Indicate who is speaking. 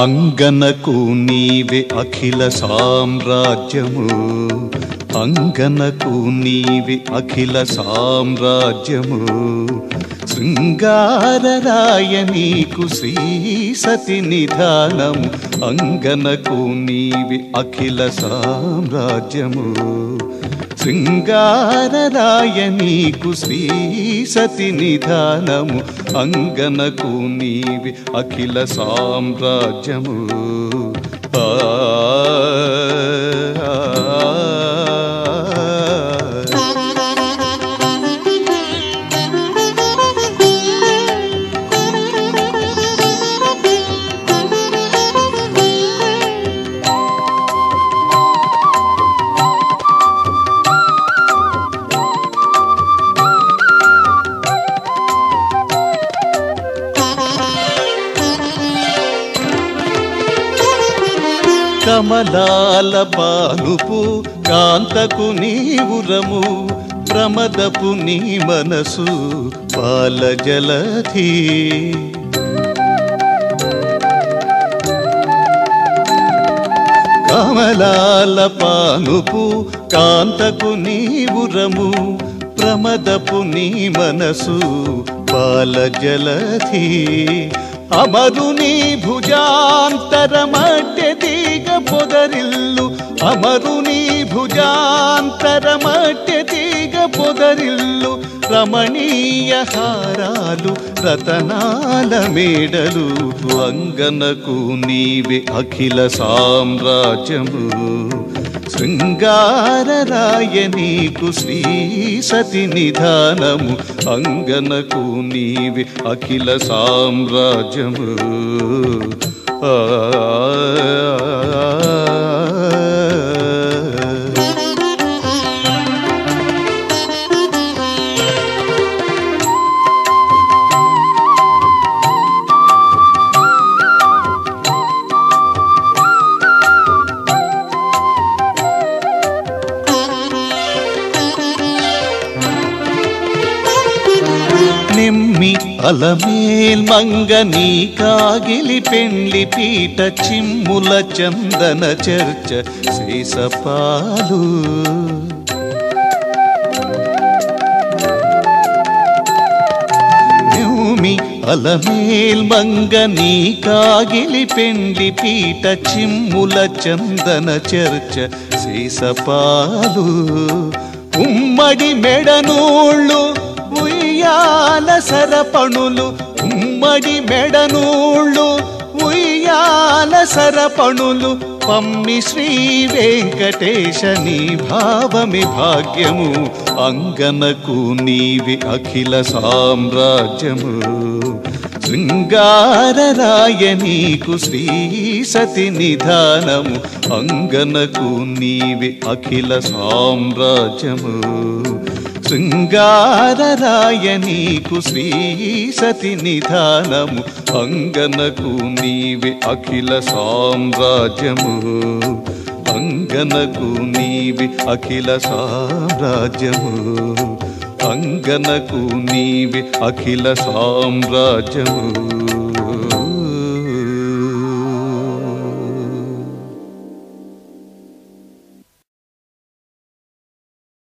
Speaker 1: అంగనకు నీవే అఖిల సామ్రాజ్యము, అంగనకు నీవే అఖిల సామ్రాజ్యము. శృంగారరాయ నీకు శ్రీ సతి నిధానము, అంగనకు నీవే అఖిల సామ్రాజ్యము. శృంగారరాయ నీకు శ్రీ సతి నిధానము, అంగనకు నీవి అఖిల సామ్రాజ్యము. కమలాల పానుపు కాంతకు నీవురము, ప్రమదపు నీ మనసు పాల జలధి. కమలాల పానుపు కాంతకు నీవురము, ప్రమదపు నీ మనసు పాల జలధి. అమరుని భుజాంతరమట్టె తీగ పొదరిల్లు, అమరుని భుజాంతరమట్టె తీగ పొదరిల్లు. రమణీయ హారాలు రతనాల మేడలు, అంగనకు నీవే అఖిల సామ్రాజ్యము. శృంగారరాయ నీకు శ్రీ సతి నిధానము, అంగనకు నీవే అఖిల సామ్రాజ్యము. నిమ్మి అలమేల్ మంగ నీ కాగిలి పెండ్లి పీట, చిమ్ముల చందన చర్చ శేషపాలు. నిమ్మి అలమేల్ మంగ నీ కాగిలి పెండ్లి పీట, చిమ్ముల చందన చర్చ శేషపాలు. ఉమ్మడి మెడనూళ్ళు ఉయ్యాల సరపణులు, ఉమ్మడి మెడనూళ్ళు ఉయ్యాల సరపణులు. పమ్మి శ్రీ వెంకటేశ నీ భావమి భాగ్యము, అంగనకు నీవి అఖిల సామ్రాజ్యము. శృంగారరాయ నీకు శ్రీ సతి నిధానము, అంగనకు నీవి అఖిల సామ్రాజ్యము. శృంగారరాయ నీకు శ్రీ సతి నిధానము, అంగనకు నీవే అఖిల సామ్రాజ్యము. అంగనకు నీవే అఖిల సామ్రాజ్యము, అంగనకు నీవే అఖిల సామ్రాజ్యము.